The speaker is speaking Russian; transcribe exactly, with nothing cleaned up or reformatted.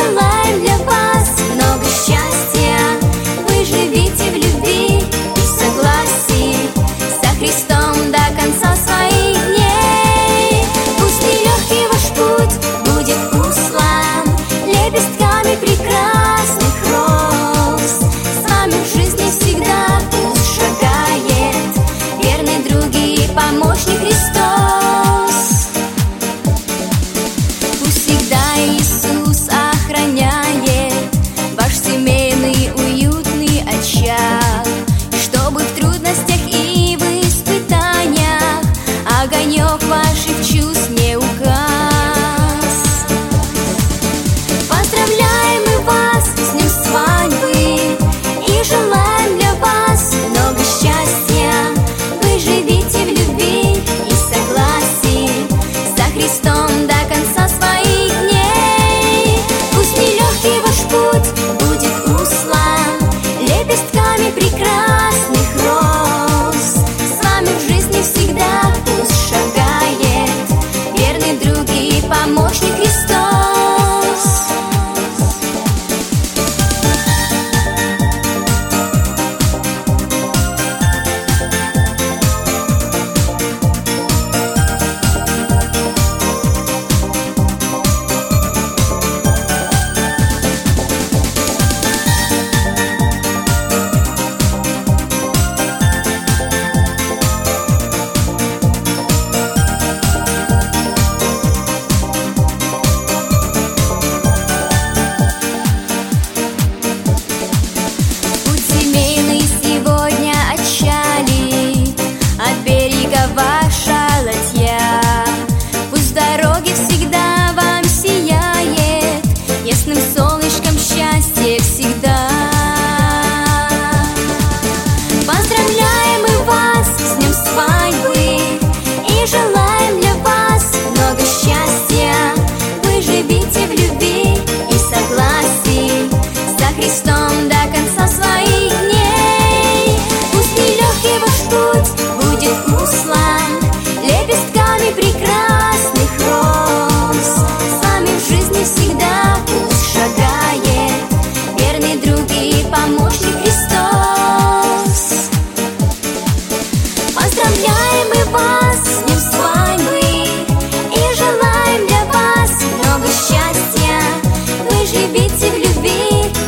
желаем для вас много счастья. Вы живите в любви и согласии со Христом до конца своих дней. Пусть нелегкий ваш путь будет услан лепестками прекрасных роз. С вами в жизни всегда пусть шагает верный друг и помощник Христос. Пусть всегда Иисус охраняет ваш семейный уютный очаг, чтобы в трудностях и в испытаниях огонек ваших чувств не угас. Поздравляем мы вас с днем свадьбы и желаем для вас много счастья. Вы живите в любви и согласии со Христом до конца своих дней. Пусть нелегкий ваш путь будет услан лепестками прекрасных роз. С вами в жизни всегда пусть шагает верный друг и помощник Христос. Путь семейный сегодня отчалит от берега ваша ладья. Пусть дороги всегда вам сияет ясным солнышком счастье всегда. Поздравляем мы вас с днем свадьбы и желаем для вас много счастья. Вы живите в любви и согласии со Христом до конца своих дней. Пусть нелегкий ваш путь будет услан лепестками прекрасных роз. С вами в жизни всегда пусть шагает верный друг и помощник Христос. Поздравляем мы вас с днем свадьбы и желаем для вас много счастья. Вы живите в любви